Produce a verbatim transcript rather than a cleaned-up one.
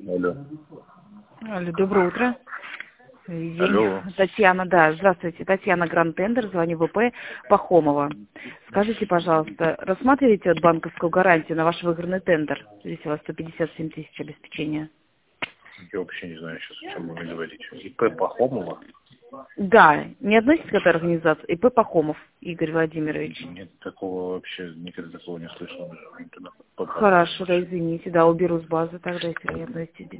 Алло. Алло, доброе утро. День. Алло. Татьяна, да, здравствуйте. Татьяна Гранд Тендер, звоню в ВП Пахомова. Скажите, пожалуйста, рассматриваете вот банковскую гарантию на ваш выигранный тендер? Здесь у вас сто пятьдесят семь тысяч обеспечения. Я вообще не знаю сейчас, о чем вы говорите. ИП Пахомова? Да, не относится к этой организации. ИП Пахомов Игорь Владимирович. Нет, такого вообще, никогда такого не слышал. Хорошо, да, извините, да, уберу с базы тогда, если вы не относитесь.